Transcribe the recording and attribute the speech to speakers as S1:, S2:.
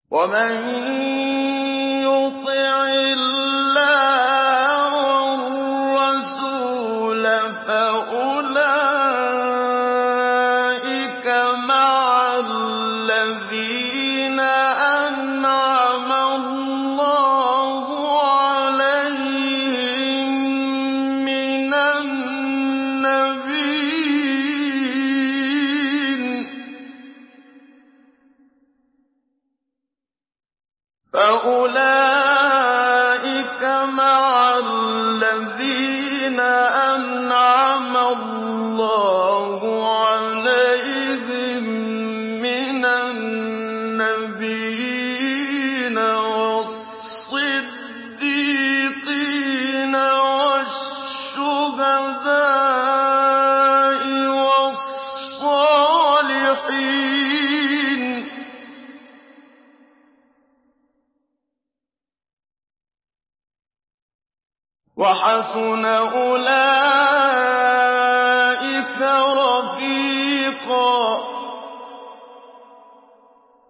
S1: ومن يطع الله والرسول فأولئك مع الذين أنعم الله عليهم من النبيين والصديقين والشهداء والصالحين وحسن أولئك رفيقا